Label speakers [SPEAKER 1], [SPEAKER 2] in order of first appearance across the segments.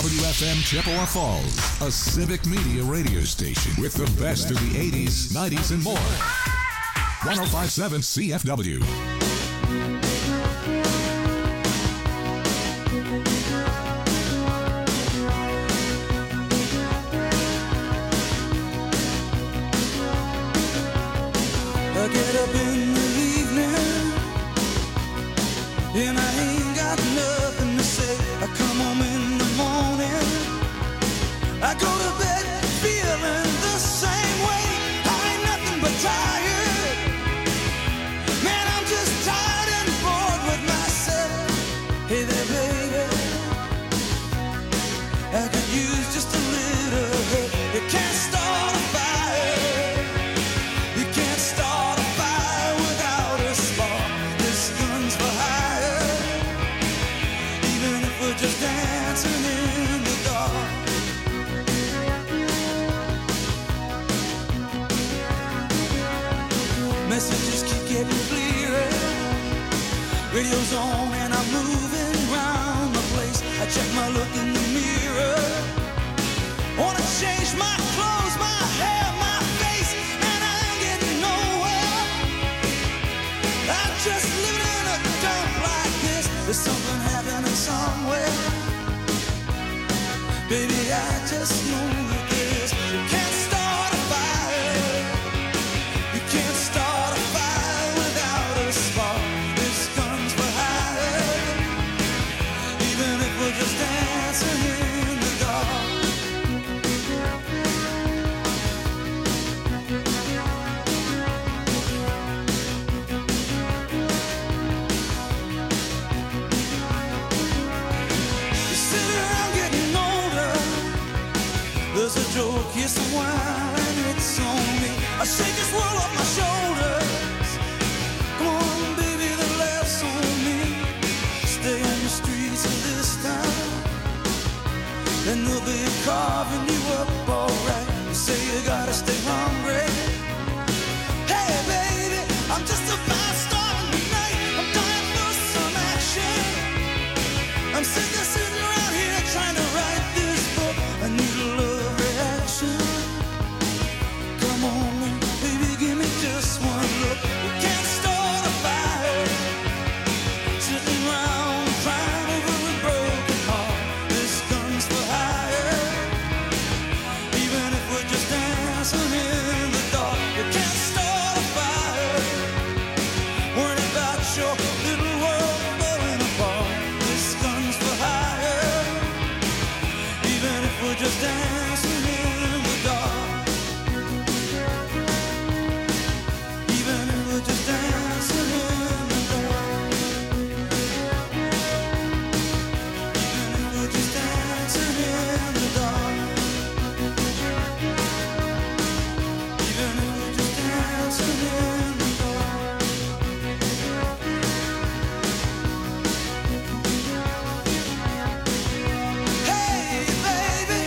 [SPEAKER 1] WFM Chippewa Falls, a civic media radio station with the best of the 80s, 90s, and more. 105.7 CFW.
[SPEAKER 2] I get up in the evening and I ain't got nothing to say. I come home in the morning, I go to bed feeling the same way. I ain't nothing but tired. Man, I'm just tired and bored with myself. Hey there, baby, I could use just a little help. You can't start a fire. You can't start a fire without a spark. This gun's for hire. Even if we're just dancing in the dark. Messages keep getting clearer. Radio's on and I'm moving round the place. I check my look in the mirror. Wanna change my clothes, my hair, my face, and I ain't getting nowhere. I'm just living in a dump like this. There's something happening somewhere. Baby, I just know that this. You can't start a fire. You can't start a fire without a spark. This gun's for hire. Even if we're just dancing in the dark. You sit around getting older. There's a joke, yes, a while, and it's on me. I shake this world off my shoulders. Come on, baby, the laugh's on me. Stay on the streets of this town, and they'll be carving you up alright. You say you gotta stay hungry. Hey, baby, I'm just about starting the night. I'm dying for some action. I'm sick of sitting around here trying to write this book. I need a love reaction. Come on, baby, give me just one look. You can't start a fire sitting around crying over a broken heart. This gun's for hire. Even if we're just dancing in the dark. You can't start a fire worrying about your little world falling apart. This gun's for hire. Even if we're just dancing in the dark. Even if we're just dancing in the dark. Even if we're just dancing in the dark. Even if we're just dancing in the dark. Hey, baby.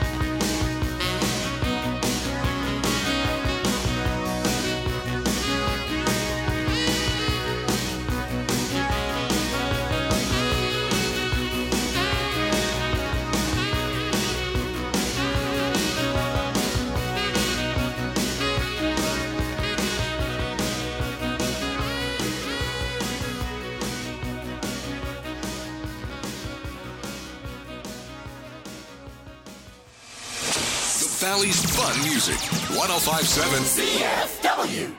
[SPEAKER 1] The Valley's fun music. 105.7
[SPEAKER 3] CFW.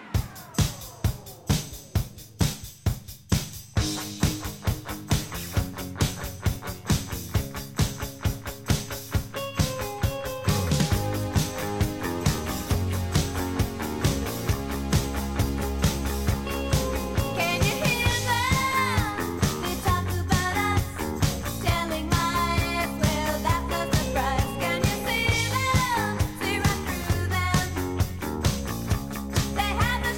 [SPEAKER 4] Can you hear them? They talk about us, telling lies. Well, that's a surprise. Can you see them? See right through them. They have the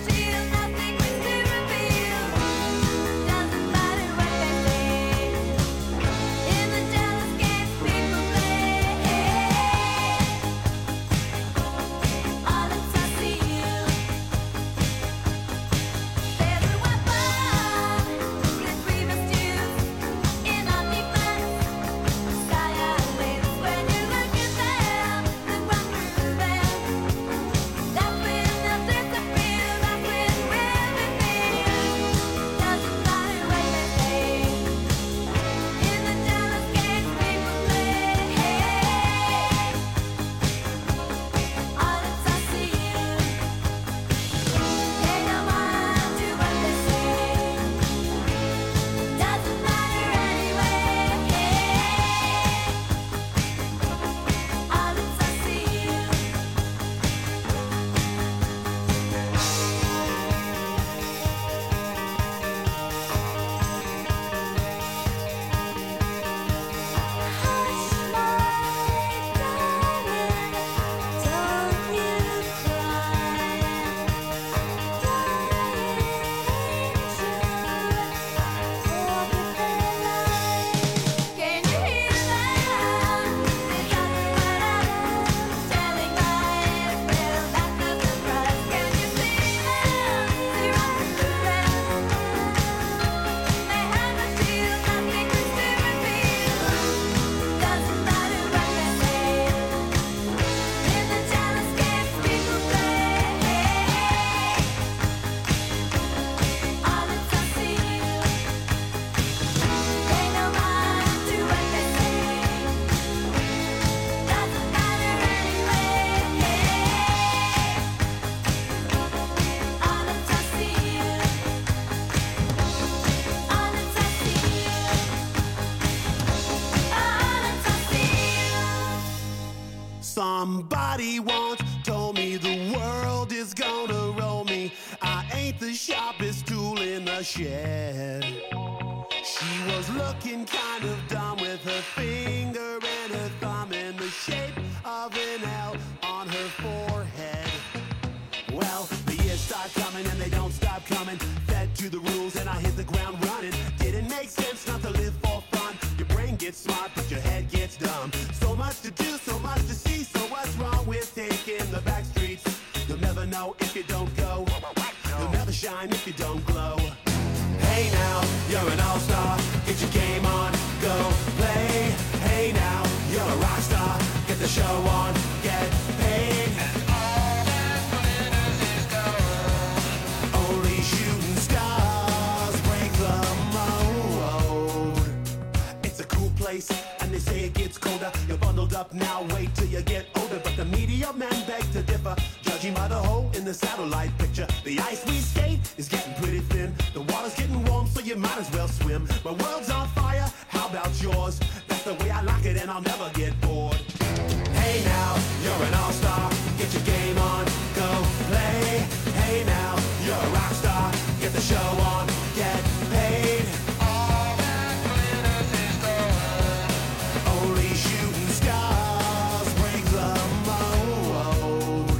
[SPEAKER 3] Somebody once told me the world is gonna roll me. I ain't the sharpest tool in the shed. She was looking kind of dumb with her finger and her thumb in the shape of an L on her forehead. Well, the years start coming and they don't stop coming. Fed to the rules and I hit the ground running. Didn't make sense not to live for fun. Your brain gets smart but your head gets dumb. So much to do, so much to see. So what's wrong with taking the back streets? You'll never know if you don't go. You'll never shine if you don't glow. Hey now, you're an all-star. Get your game on, go play. Hey now, you're a rock star. Get the show on, get paid. And all that glitters is gold. Only shooting stars break the mold. It's a cool place, and they say it gets colder. You're bundled up now, wait till you get older. But the media men beg to differ, judging by the hole in the satellite picture. The ice we skate is getting pretty thin. The water's getting warm, so you might as well swim. My world's on fire, how about yours? That's the way I like it, and I'll never get bored. Hey now, you're an all-star. Get your game on, go play. Hey now, you're a rock star. Get the show on, get paid. All that glitters is gold. Only shooting stars break the mold.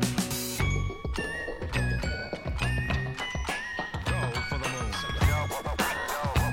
[SPEAKER 1] Go for the moon. Go for the moon.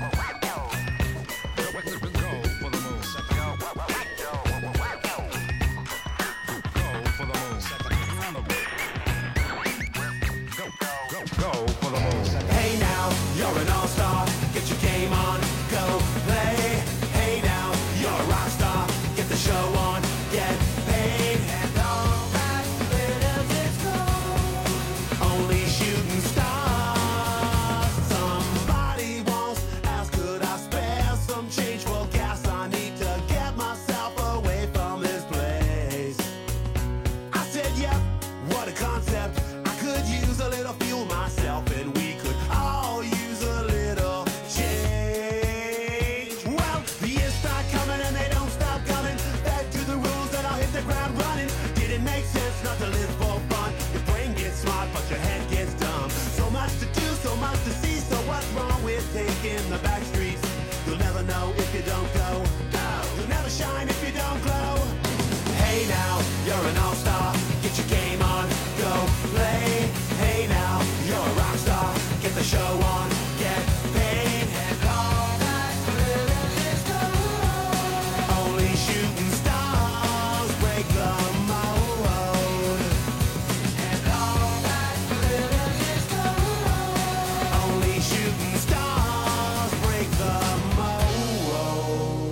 [SPEAKER 1] Go for the moon.
[SPEAKER 3] Hey now, you're an all-star. Get your game on, go play. Hey now, you're a rock star. Get the show on, get paid. And all that glitters is gold. Only shooting stars. Somebody once asked, could I spare some change for gas? I need to get myself away from this place. I said, yep, what a concept. I could use a little fuel myself, and we could all use a little change. Well, the years start coming and they don't stop coming. Back to the rules and I'll hit the ground running. Didn't make sense not to live for fun. Your brain gets smart but your head gets dumb. So much to do, so much to see. So what's wrong with taking the back streets? You'll never know if you don't go. No, you'll never shine if you don't glow. Hey now, you're an all-star. Get your game on, go play. Hey now, you're a rock star. Get the show on, get paid. And all that glitters is gold. Only shooting stars break the mold. And all that glitters is gold. Only shooting stars break the mold.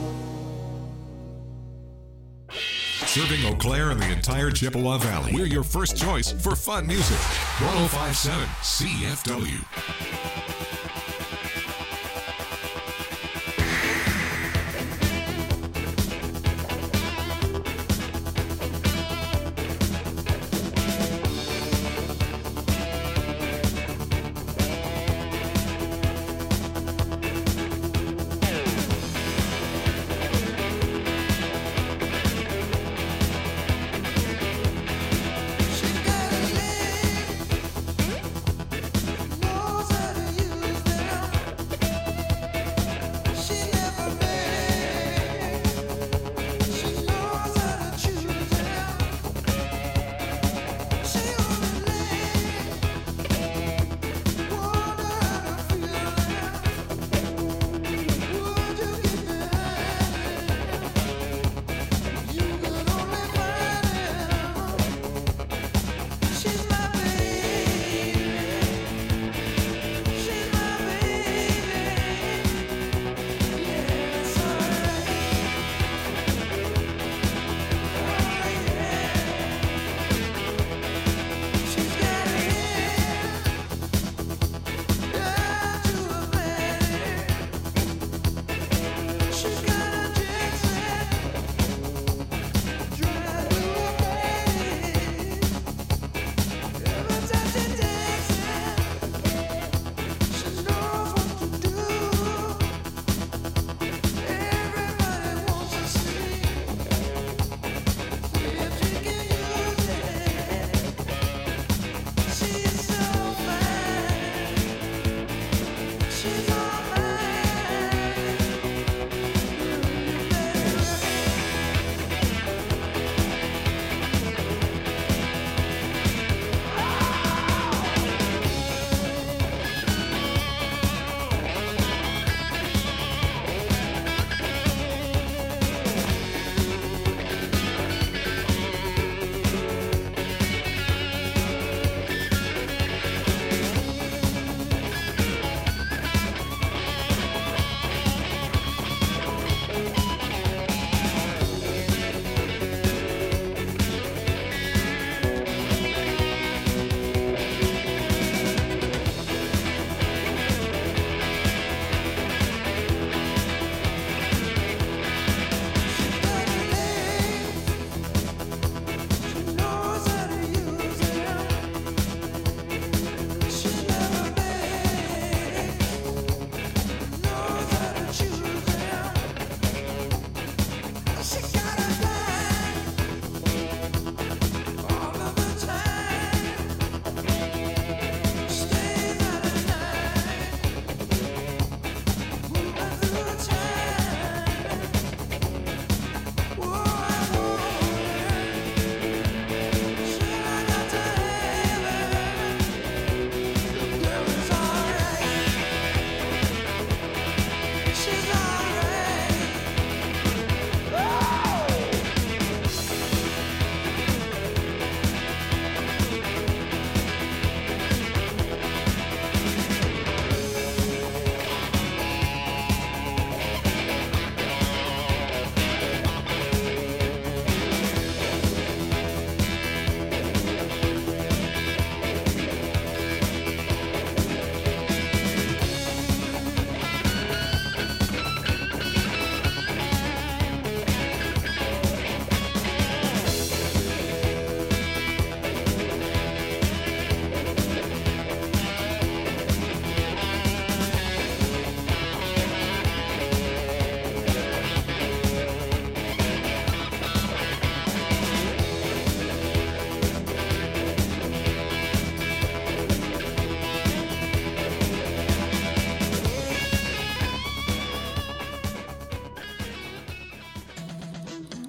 [SPEAKER 1] Serving Eau Claire and the entire Chippewa Valley. We're your first choice for fun music. 1057 CFW.
[SPEAKER 2] She's got a name, knows how to use that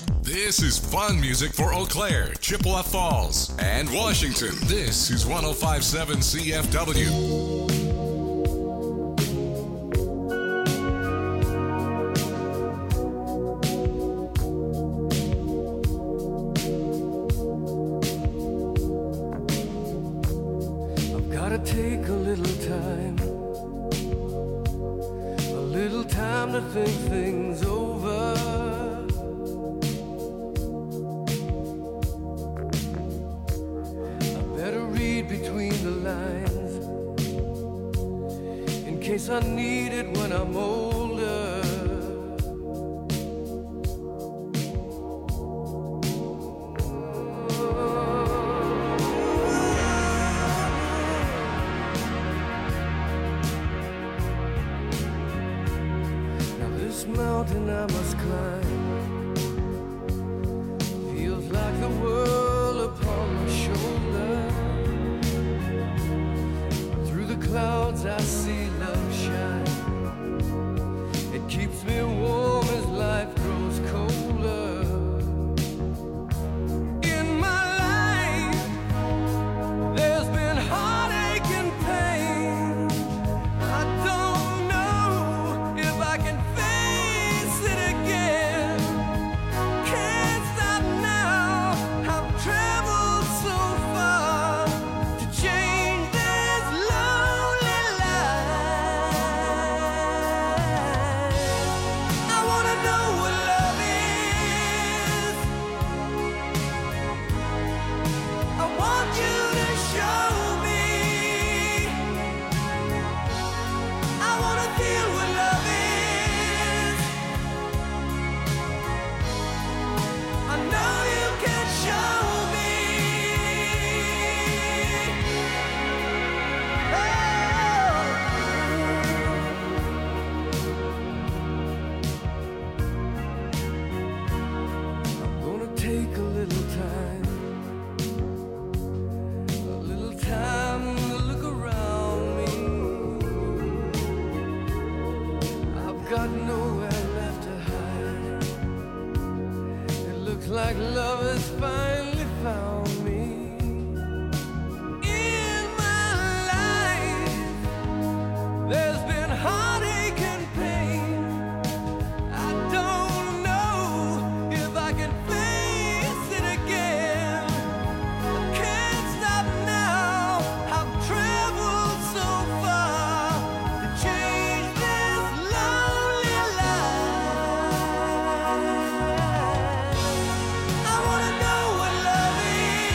[SPEAKER 1] This is fun music for Eau Claire, Chippewa Falls, and Washington. This is 105.7 CFW.
[SPEAKER 5] Gotta take a little time to think things over. I better read between the lines in case I need it when I'm older. Mountain I must climb feels like the world upon my shoulder. Through the clouds I see love shine. It keeps me warm as life grows colder. In my life there's been heartache and pain. I don't know if I can like love has finally found me. In my life there's been heartache and pain. I don't know if I can face it again. I can't stop now. I've traveled so far to change this lonely life. I wanna know what love is.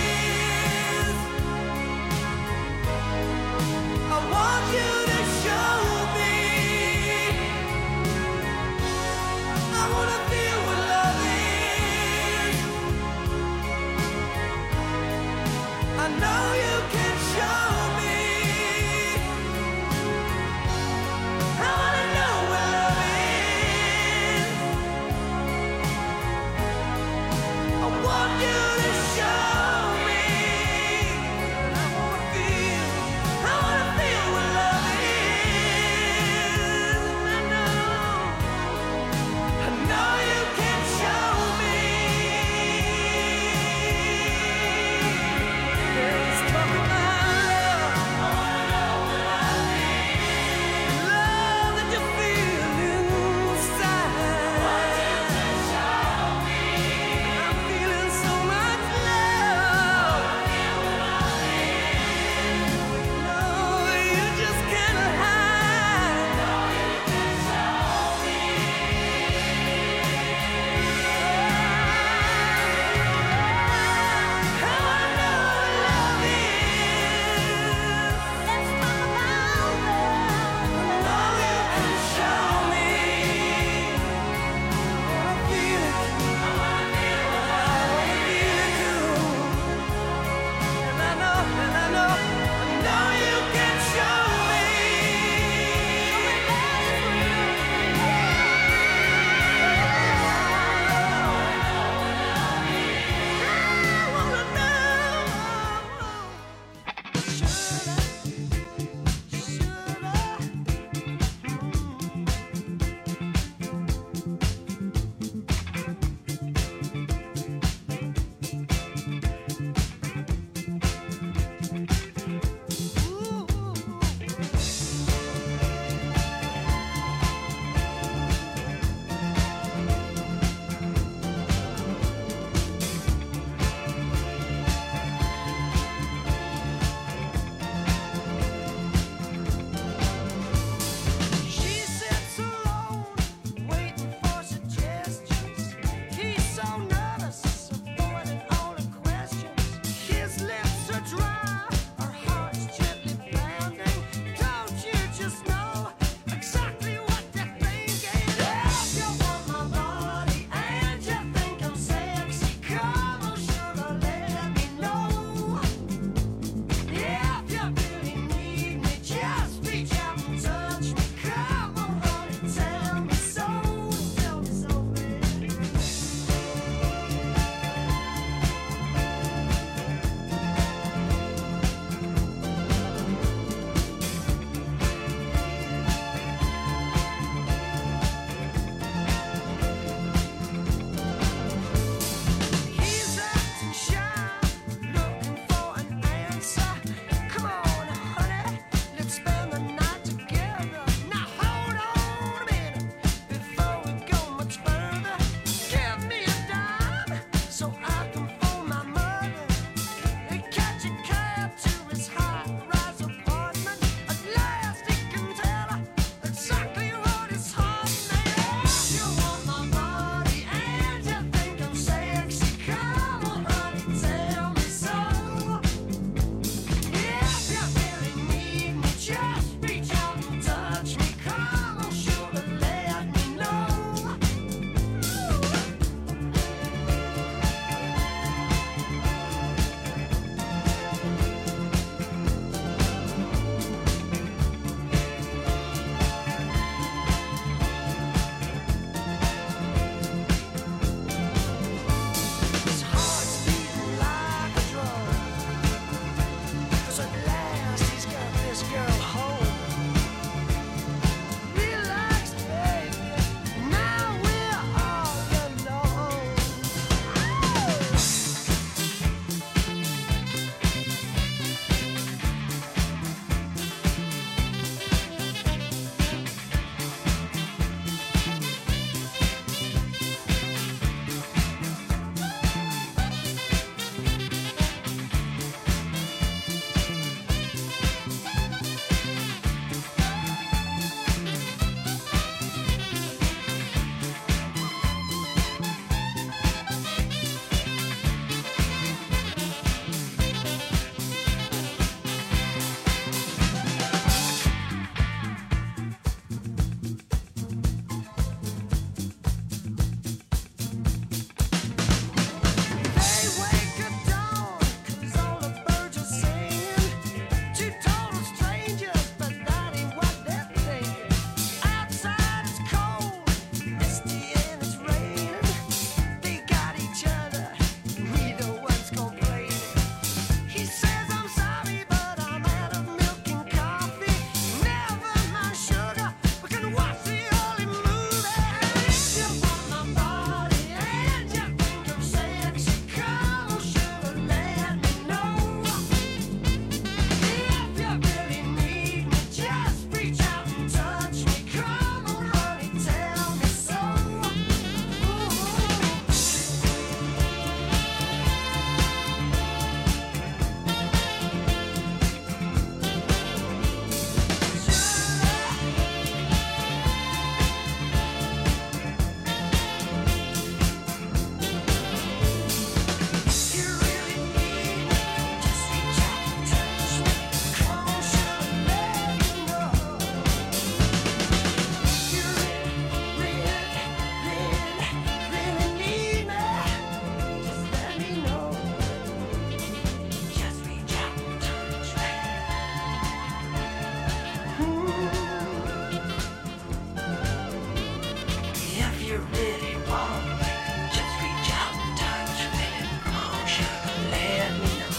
[SPEAKER 6] so I can phone my mother and catch a cab to his high-rise apartment. At last he can tell her exactly what his heart made. You want my body and you think I'm sexy. Come on, honey, tell me so. If you really need me, just reach out and touch me. Come on, sugar, let me know. His heart's beating like a drum. 'Cause at last he's got this girl home. Relax, baby. Now we're all alone. They wake at dawn 'cause all the birds are singing. Two total strangers, but that ain't what they're thinking. Outside it's cold, misty and it's raining. They got each other, neither one's complaining. He says, I'm sorry, but I'm out of milk and coffee. Never mind sugar, we can watch the early movie. If you want my body and you think I'm sexy, come on, sugar, let me know. If you really need me, just reach out and touch me. Come on, honey, tell me so. You really need me, just reach out and touch me. Come on, sugar, let me know. You really need me, just let me know. Just reach out and touch me. If you really want me, just reach out and touch me. Come on, sugar, let me know.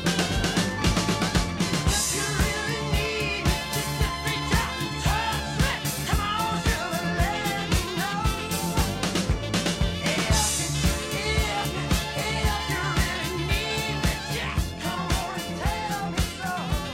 [SPEAKER 6] If you really need me, just reach out and touch me. Come on, sugar, let me know. If you really need me, just come on and tell me so.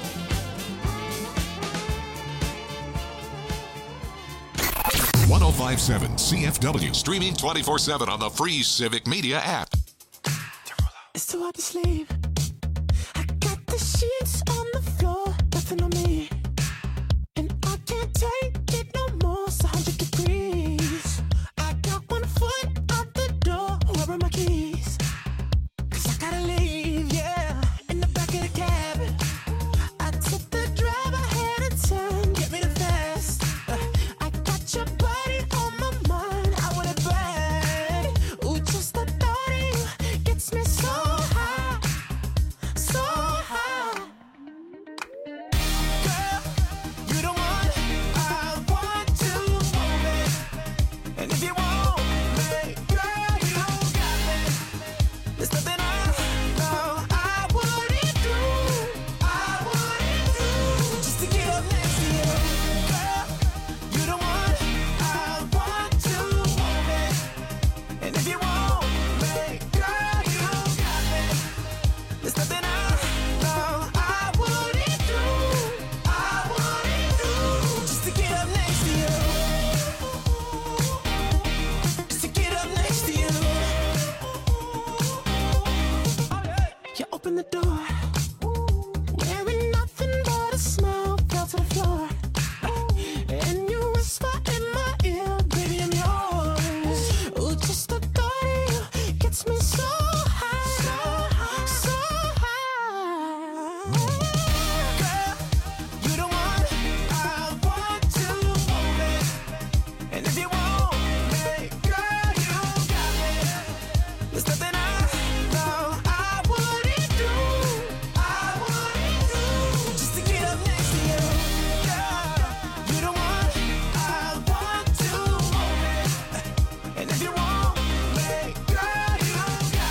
[SPEAKER 1] 1057 CFW, streaming 24/7 on the free Civic Media app.
[SPEAKER 3] It's too hard to sleep. I got the sheets on the floor, nothing on me. And I can't take it no more, it's 100 degrees. I got one foot out the door, where are my keys? 'Cause I gotta leave, yeah, in the back of the cab. I took the drive, I had a turn, get me the fast. I got your body on my mind, I want it bad. Ooh, just the thought of you gets me so high, so high. Girl, opened the door, wearing nothing but a smile, fell to the floor. And you whisper in my ear, baby, I'm yours. Ooh, just the thought of you gets me so high, so high. Girl, you the one I want to hold it. And if you want me, girl, you got me. There's nothing I know I wouldn't do just to get up next to you. Girl, you the one I want to hold it. And if you want me, girl, you got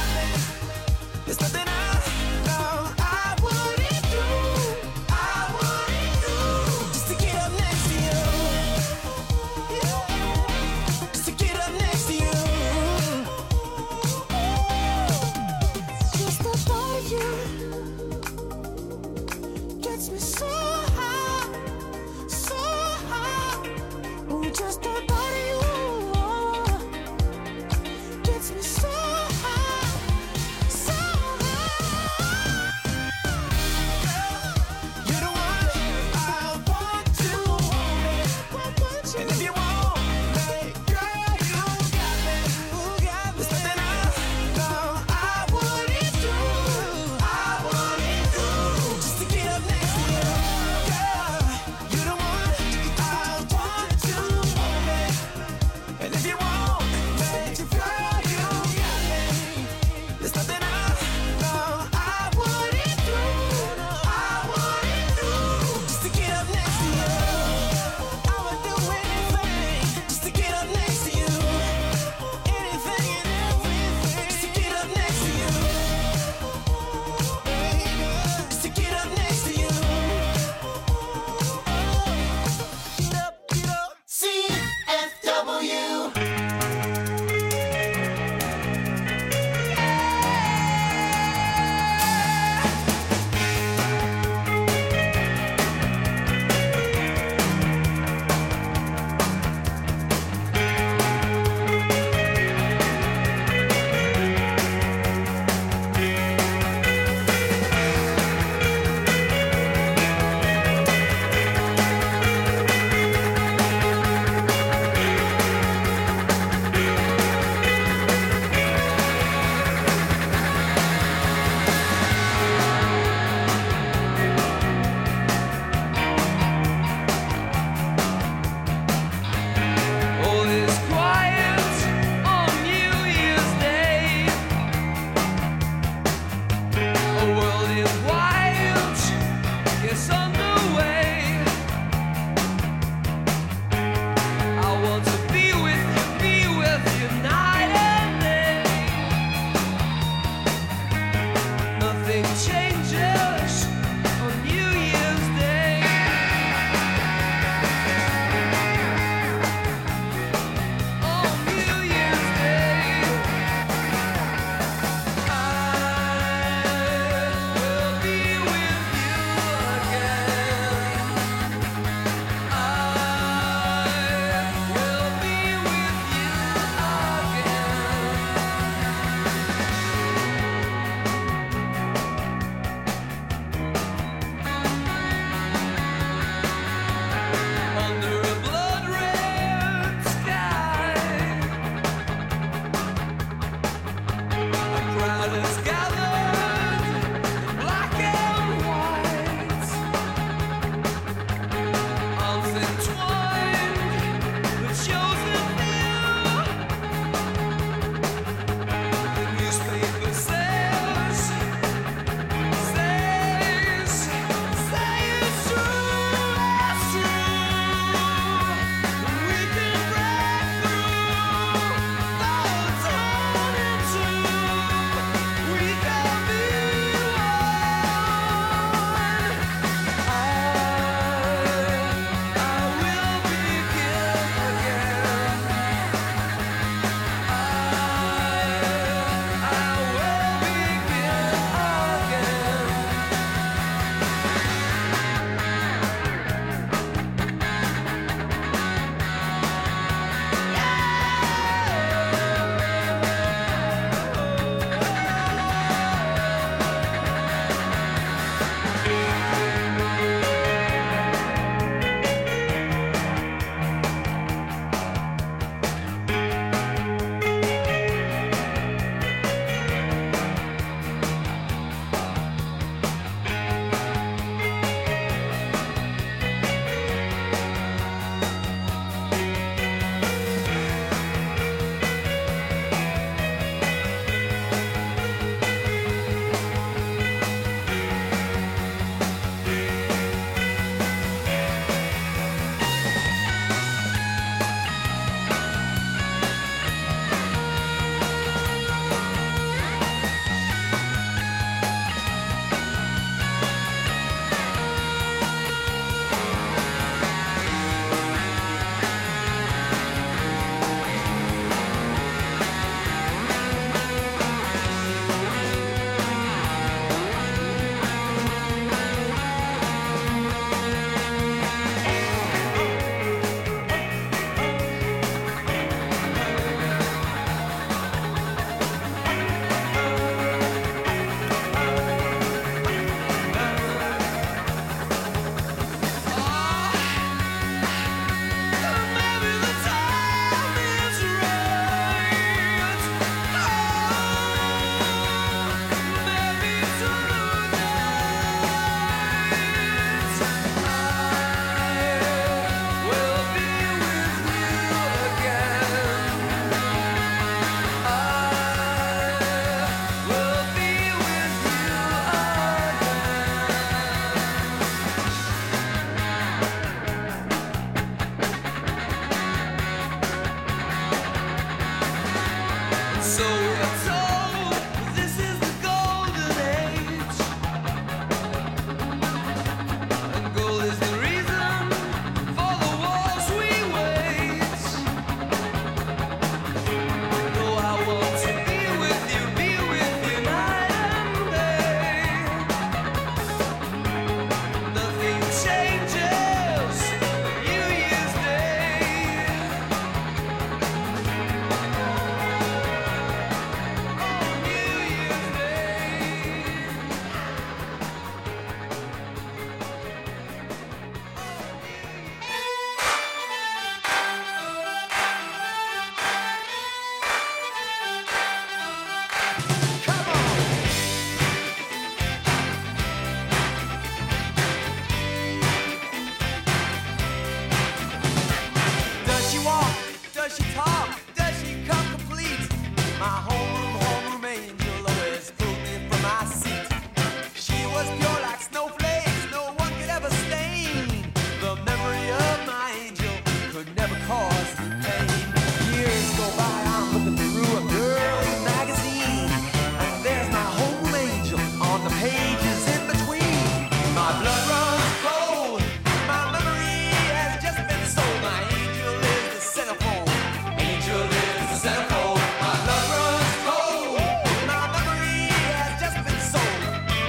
[SPEAKER 6] of my seat. She was pure like snowflakes, no one could ever stain. The memory of my angel could never cause me pain. Years go by, I'm looking through a girl's magazine, and there's my home angel on the pages in between. My blood runs cold, my memory has just been sold. My angel is the centerfold, angel is the centerfold. My blood runs cold, my memory has just been sold.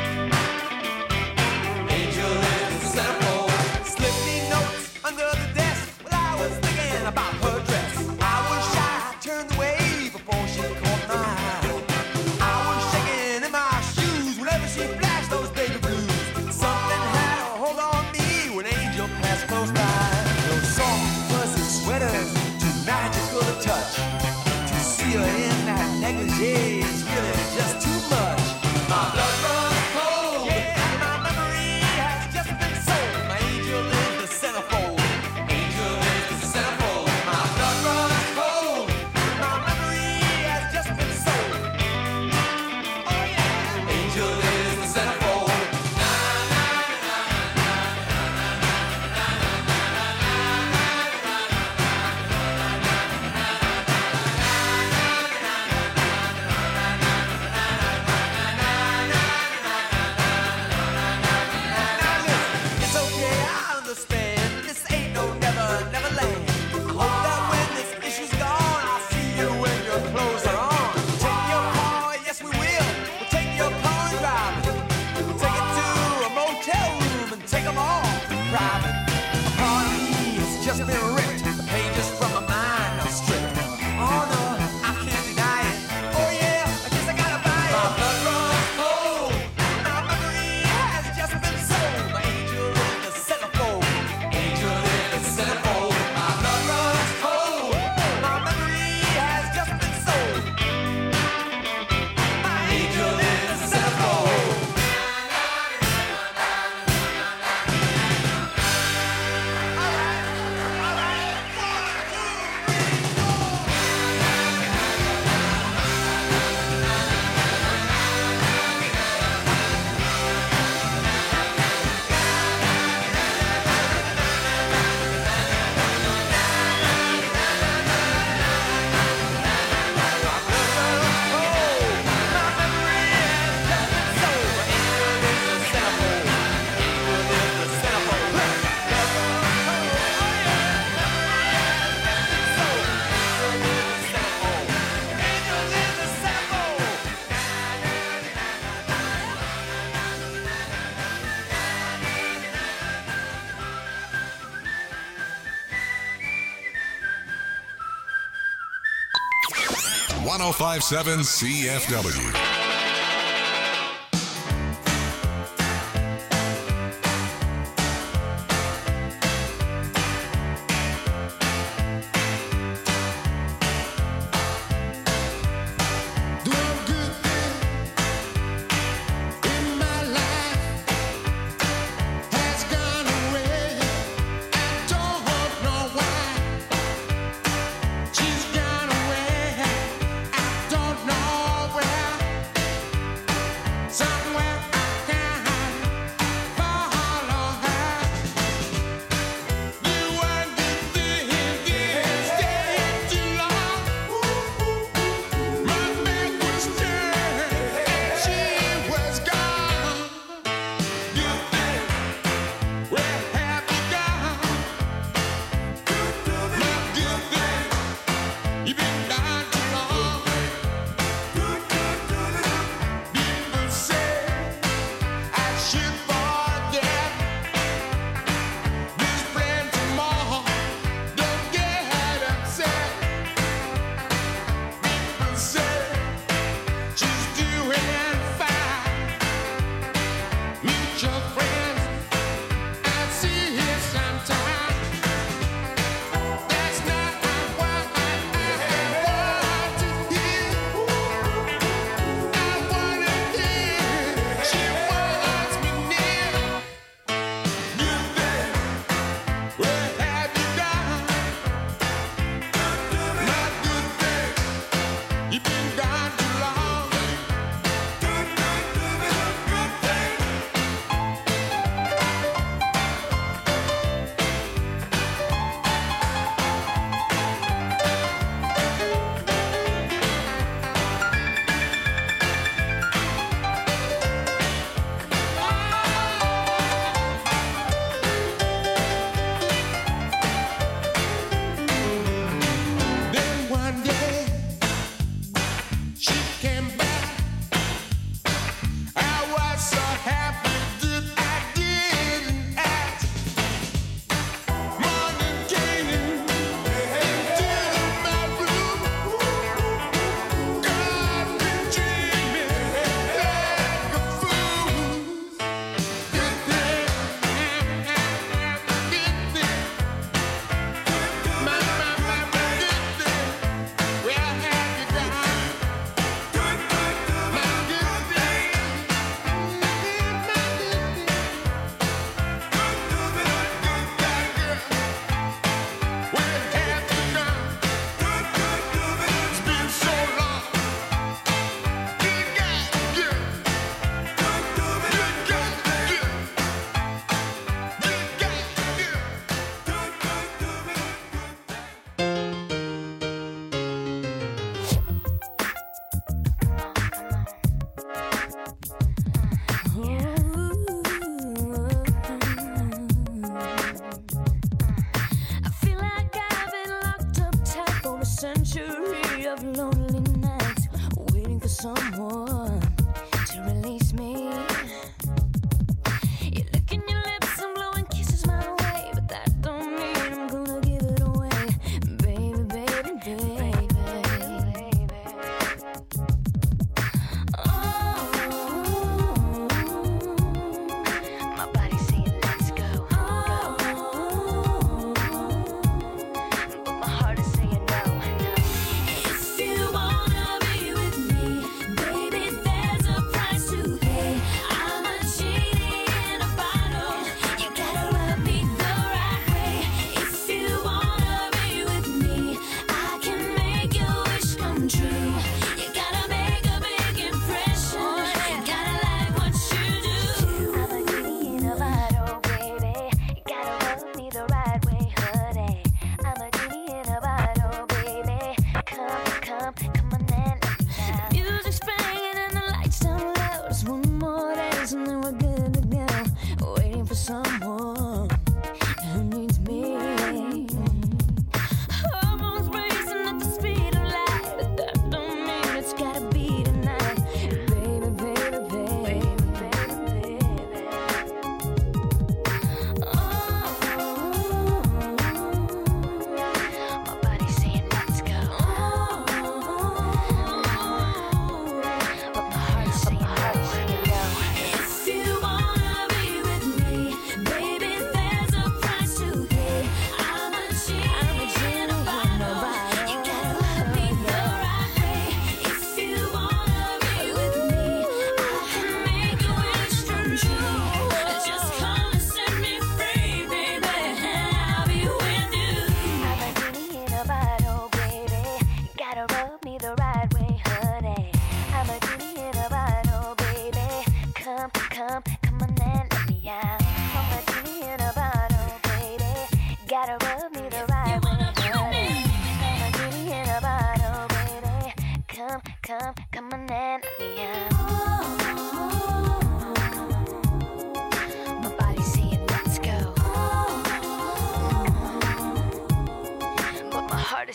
[SPEAKER 6] Angel is the centerfold. Slipped me notes under the desk while I was thinking about her dress. I was shy, turned away before she caught my eye. I was shaking in my shoes whenever she flashed those baby blues. Something had a hold on me when Angel passed close by. Those soft, fuzzy sweaters, too magical to touch. To see her in that negligee is really just too much. My blood runs cold, yeah, my memory has just been sold. My angel is the centerfold, angel is the centerfold. My blood runs cold, my memory has just been sold. Oh yeah, angel is the centerfold. It's okay, I understand. This ain't no never, never land. I hope that when this issue's gone, I'll see you when your clothes are on. Take your car, yes we will. We'll take your car and drive it. We'll take it to a motel room and take them all private. A part of me has just been ripped. The pages from my mind are stripped. Oh no, I can't deny it. Oh yeah, I guess I gotta buy it. My blood runs cold. My memory has just been sold. My angel is the centerfold. Angel is the centerfold. My blood runs cold. My memory has just been sold. My angel is the centerfold.
[SPEAKER 1] #1057 CFW.
[SPEAKER 3] Doing good things in my life has gone away. I don't know why. She's gone away. I don't know where.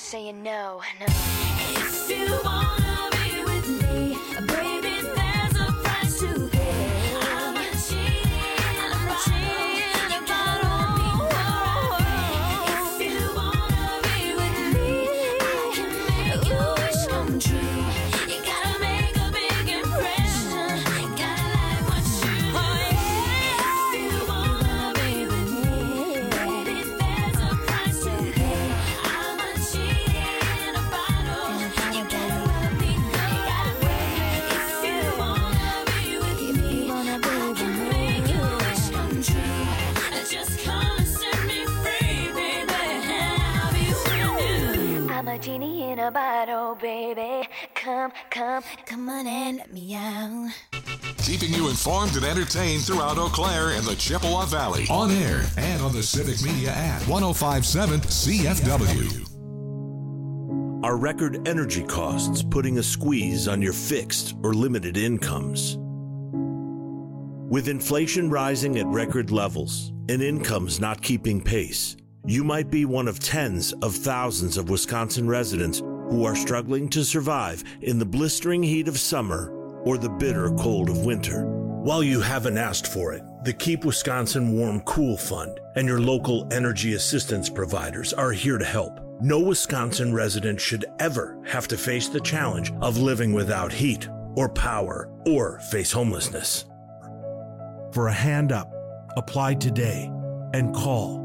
[SPEAKER 4] saying no. If you wanna be with me, baby, there's a price to pay. I'm a cheating about me. If you wanna be with me, I can make your wish come true. You gotta make a big impression. Gotta like what you do. If you wanna be with me, baby, there's a price to pay. I'm a cheating about you gotta let me know. If you wanna be with me, I can make your wish come true. Just come and set me free, baby, and I'll be with you. I'm a genie in a bottle, baby. Come on and let me out.
[SPEAKER 1] Keeping you informed and entertained throughout Eau Claire and the Chippewa Valley. On air and on the Civic Media app. 105.7 CFW.
[SPEAKER 7] Are record energy costs putting a squeeze on your fixed or limited incomes? With inflation rising at record levels and incomes not keeping pace, you might be one of tens of thousands of Wisconsin residents who are struggling to survive in the blistering heat of summer or the bitter cold of winter. While you haven't asked for it, the Keep Wisconsin Warm Cool Fund and your local energy assistance providers are here to help. No Wisconsin resident should ever have to face the challenge of living without heat or power or face homelessness. For a hand up, apply today and call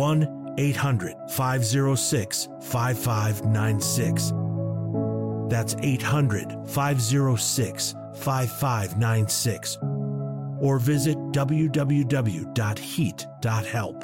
[SPEAKER 7] 1-800-506-5596. That's 800-506-5596. Or visit www.heat.help.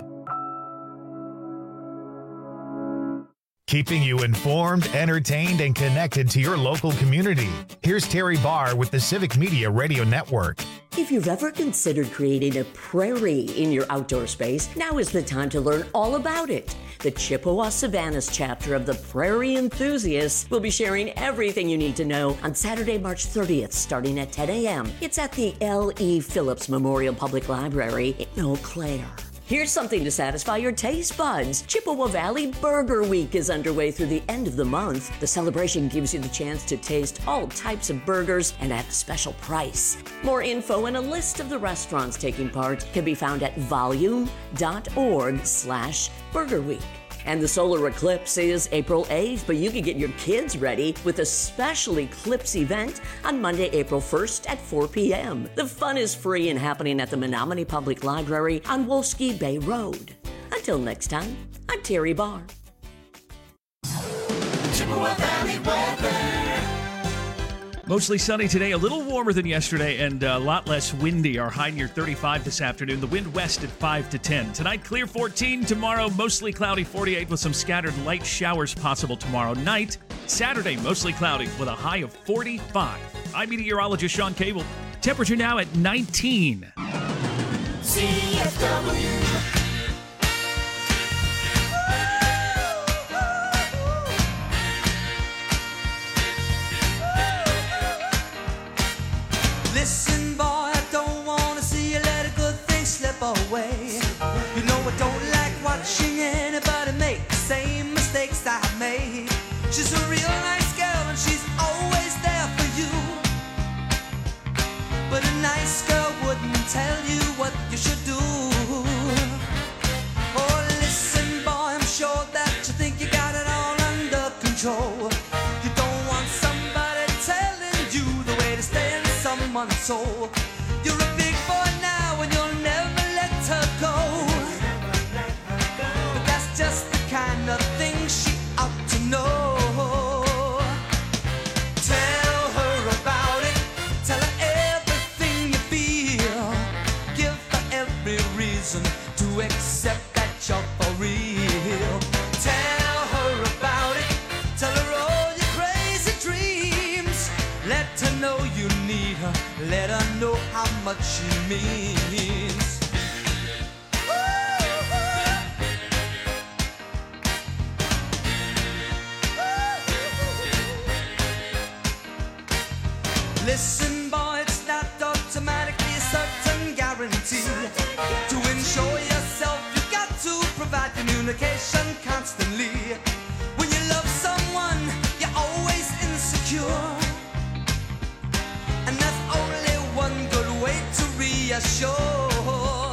[SPEAKER 8] Keeping you informed, entertained, and connected to your local community. Here's Terry Barr with the Civic Media Radio Network.
[SPEAKER 9] If you've ever considered creating a prairie in your outdoor space, now is the time to learn all about it. The Chippewa Savannas chapter of the Prairie Enthusiasts will be sharing everything you need to know on Saturday, March 30th, starting at 10 a.m. It's at the L.E. Phillips Memorial Public Library in Eau Claire. Here's something to satisfy your taste buds. Chippewa Valley Burger Week is underway through the end of the month. The celebration gives you the chance to taste all types of burgers and at a special price. More info and a list of the restaurants taking part can be found at volume.org/Burger Week. And the solar eclipse is April 8th, but you can get your kids ready with a special eclipse event on Monday, April 1st at 4 p.m. The fun is free and happening at the Menominee Public Library on Wolski Bay Road. Until next time, I'm Terry Barr.
[SPEAKER 2] Chippewa Valley weather.
[SPEAKER 10] Mostly sunny today, a little warmer than yesterday, and a lot less windy. Our high near 35 this afternoon. The wind west at 5 to 10. Tonight, clear 14. Tomorrow, mostly cloudy 48 with some scattered light showers possible tomorrow night. Saturday, mostly cloudy with a high of 45. I'm meteorologist Sean Cable. Temperature now at 19.
[SPEAKER 2] CFW. Listen, boy, I don't wanna see you let a good thing slip away. You know I don't like watching anybody make the same mistakes I made. She's a real nice girl and she's always there for you. But a nice girl wouldn't tell you what you should do. Oh, listen, boy, I'm sure that you think you got it all under control. You don't want somebody telling you the way to stay in someone's soul. You're a big boy now and you'll never let her go. But that's just the kind of thing she ought to know. Tell her about it. Tell her everything you feel. Give her every reason to accept that you're for real. Tell her about it. Tell her all your crazy dreams. Let her know you need her. Let her know how much she means. Listen, boy, it's not automatically a certain guarantee. To ensure yourself, you've got to provide communication constantly. When you love someone, reassure.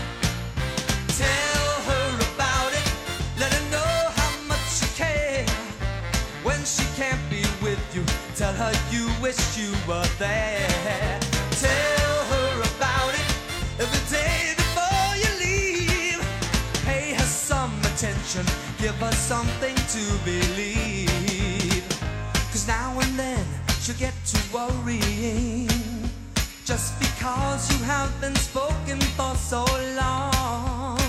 [SPEAKER 2] Tell her about it, let her know how much you care. When she can't be with you, tell her you wish you were there. Tell her about it every day before you leave. Pay her some attention, give her something to believe. 'Cause now and then she'll get to worrying, just because you have been spoken for so long.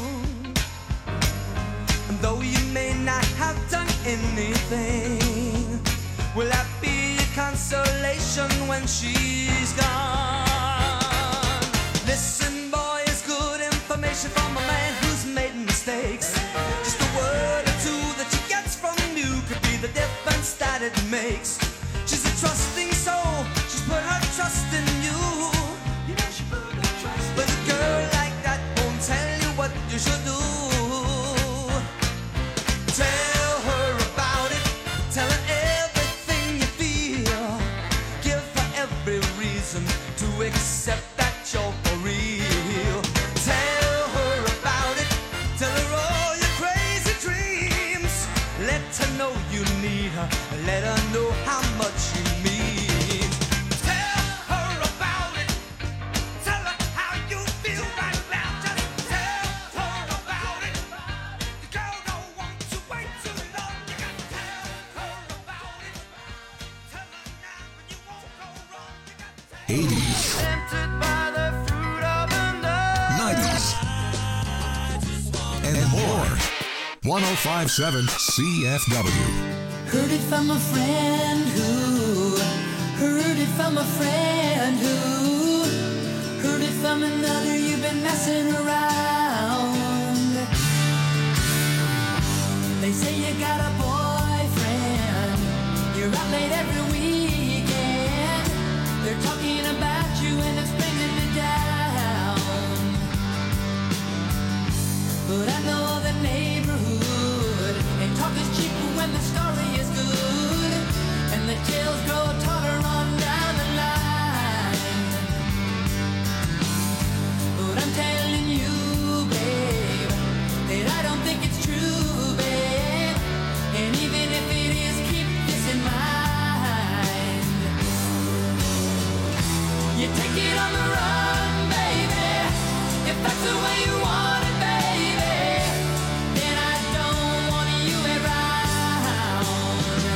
[SPEAKER 2] And though you may not have done anything, will that be a consolation when she's gone? Listen, boy, it's good information from a man who's made mistakes. Just a word or two that she gets from you could be the difference that it makes. She's a trusting soul, she's put her trust in you. You know she put her trust in you. But a girl like that won't tell you what you should do. Tell her about it, tell her everything you feel. Give her every reason to accept that you're for real. Tell her about it, tell her all your crazy dreams. Let her know you need her, let her know how much you mean. Tell her about it, tell her how you feel right now. Just tell her about it. The girl don't want to wait too long. You got to tell her about it. Tell her now and you won't go wrong. You got to tell
[SPEAKER 1] 80s,
[SPEAKER 5] Tempted by the fruit of the night.
[SPEAKER 1] 90s, and more. 1057 CFW.
[SPEAKER 6] Heard it from a friend who heard it from a friend who heard it from another. You've been messing around. They say you got a boyfriend, you're out late every weekend. They're talking about you and it's bringing me down. But I know the neighborhood, and talk is cheaper when the story is good, and the tales grow taller on down the line. But I'm telling you, babe, that I don't think it's true, babe. And even if it is, keep this in mind. You take it on the run, baby, if that's the way you want it, baby. Then I don't want you around.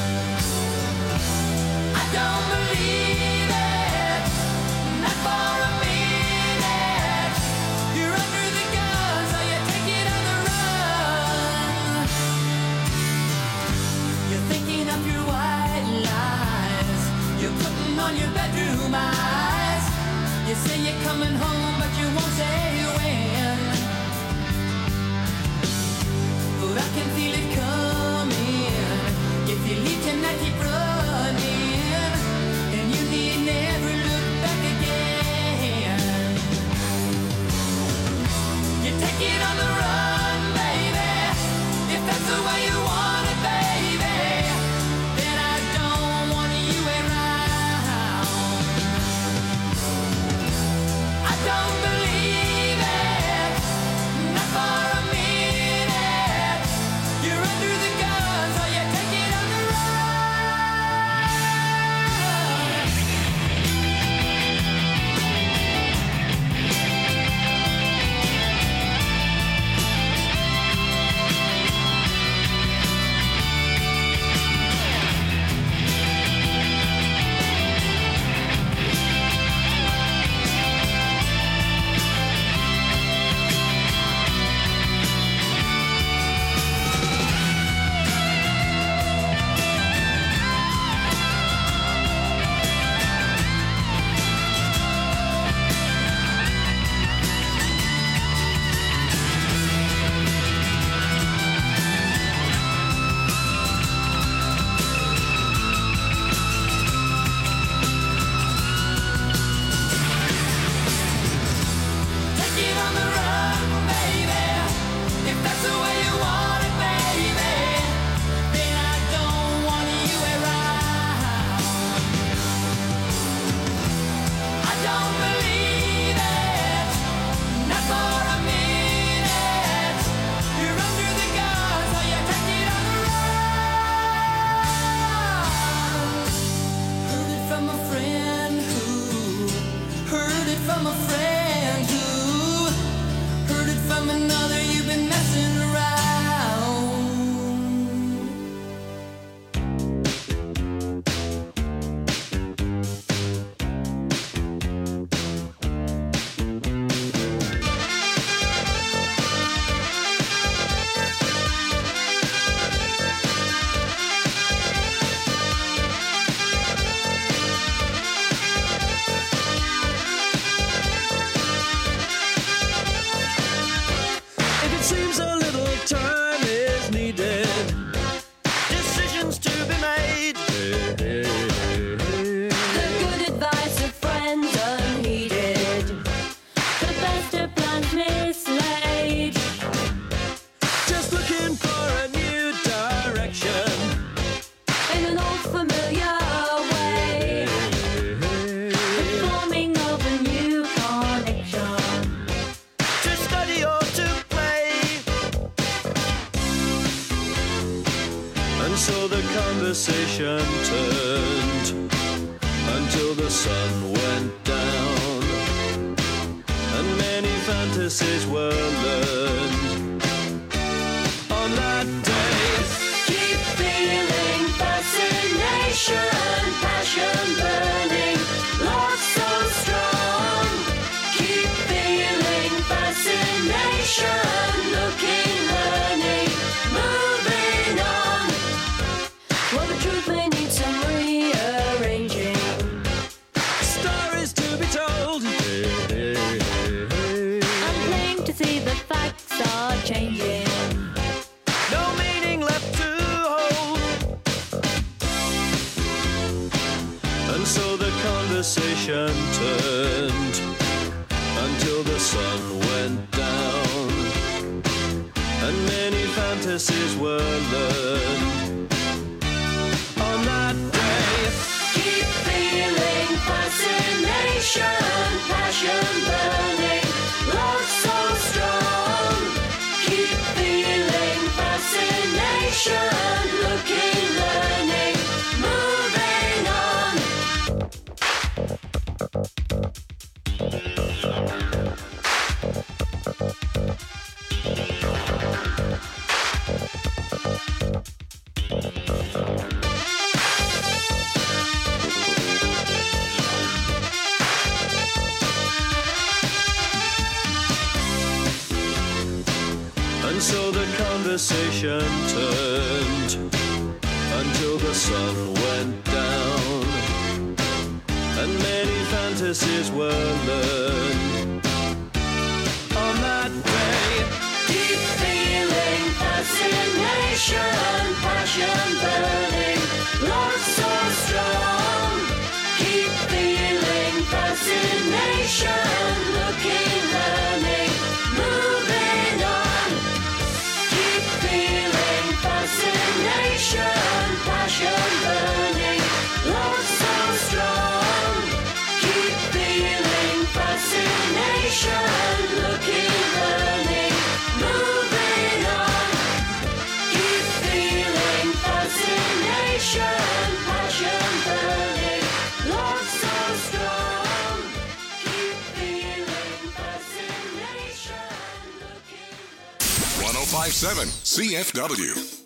[SPEAKER 6] I don't believe it, not for a minute. You're under the gun, so you take it on the run. You're thinking of your white lies, you're putting on your bedroom eyes. You say you're coming home, but you won't say when. But I can feel it coming. If you leave tonight, keep running, and you need never look back again. You take it on the run, baby, if that's the way you want it, baby. Then I don't want you around. I don't
[SPEAKER 4] ends unheeded. The best of plans mislaid.
[SPEAKER 5] Just looking for a new direction.
[SPEAKER 4] In an old familiar way. The forming of a new connection.
[SPEAKER 5] To study or to play. And so the conversation turned until the sun went down, and many fantasies were learned on that day.
[SPEAKER 4] Keep feeling fascination, passion burning, love so strong. Keep feeling fascination, looking, learning, moving on. Well, the truth may need some rearranging.
[SPEAKER 5] Stories to be told.
[SPEAKER 4] I'm plain to see the facts are changing.
[SPEAKER 5] No meaning left to hold. And so the conversation turned until the sun went down, and many fantasies were learned on that day.
[SPEAKER 4] Keep feeling fascination, passion burning, love so strong. Keep feeling fascination, looking, learning, moving on.
[SPEAKER 5] And so the conversation turned until the sun went down, and many fantasies were learned on that day.
[SPEAKER 4] Keep feeling fascination, passion burning, love so strong. Keep feeling fascination, looking, learning, moving on. Keep feeling fascination, passion burning, love so strong. Keep feeling fascination, looking, learning, moving on. Keep feeling fascination, passion burning, love so strong. Keep feeling fascination, looking.
[SPEAKER 1] 1057 CFW.